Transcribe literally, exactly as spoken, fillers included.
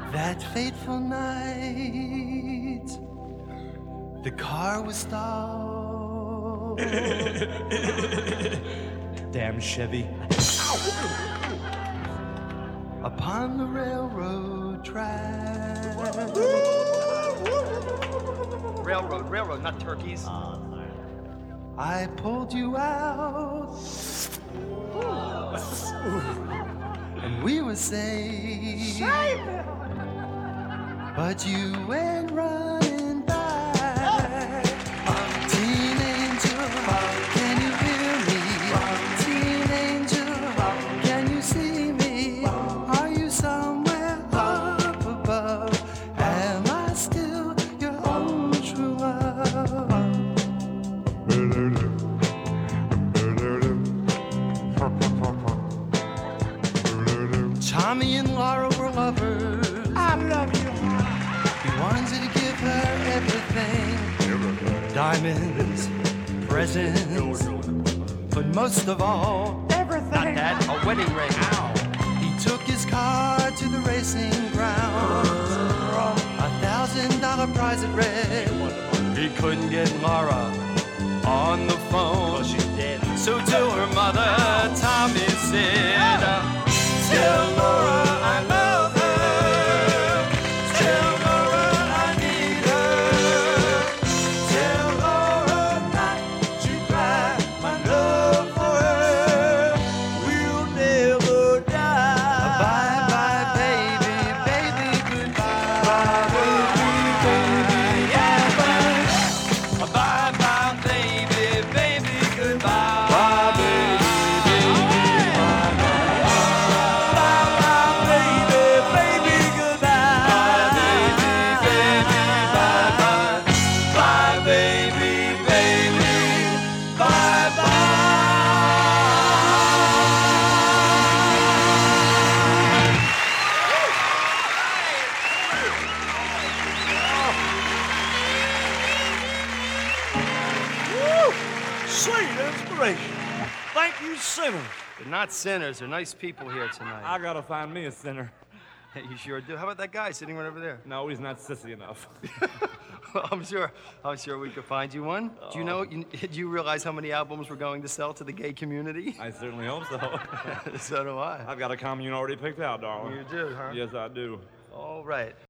That fateful night, the car was stalled. Damn Chevy. Upon the railroad track. Railroad, railroad, not turkeys. Uh, I pulled you out, and we were safe. But you went running back. Teen angel, can you hear me? Teen angel, can you see me? Are you somewhere up above? Am I still your own true love? Tommy and Laura were lovers. I love you. He wanted to give her everything. Diamonds, presents, but most of all, Everything. Not that, a wedding ring. Ow. he took his car to the racing grounds. A thousand dollar prize at red. He couldn't get Laura on the phone. She's dead. So to her mother, Tommy said, tell Laura I love her. Tell Laura I need her. Tell Laura not to cry. My love for her will never die. Bye bye baby, baby goodbye. Bye baby, baby, yeah bye. Bye bye baby, baby goodbye. Bye baby, baby, bye bye. Bye bye baby, baby goodbye. Bye baby, baby, bye bye. Bye baby, baby, bye bye. Sweet inspiration. Thank you, sinners. They're not sinners. They're nice people here tonight. I gotta find me a sinner. You sure do. How about that guy sitting right over there? No, he's not sissy enough. Well, I'm sure. I'm sure we could find you one. Do you know? You, do you realize how many albums we're going to sell to the gay community? I certainly hope so. So do I. I've got a commune already picked out, darling. You do, huh? Yes, I do. All right.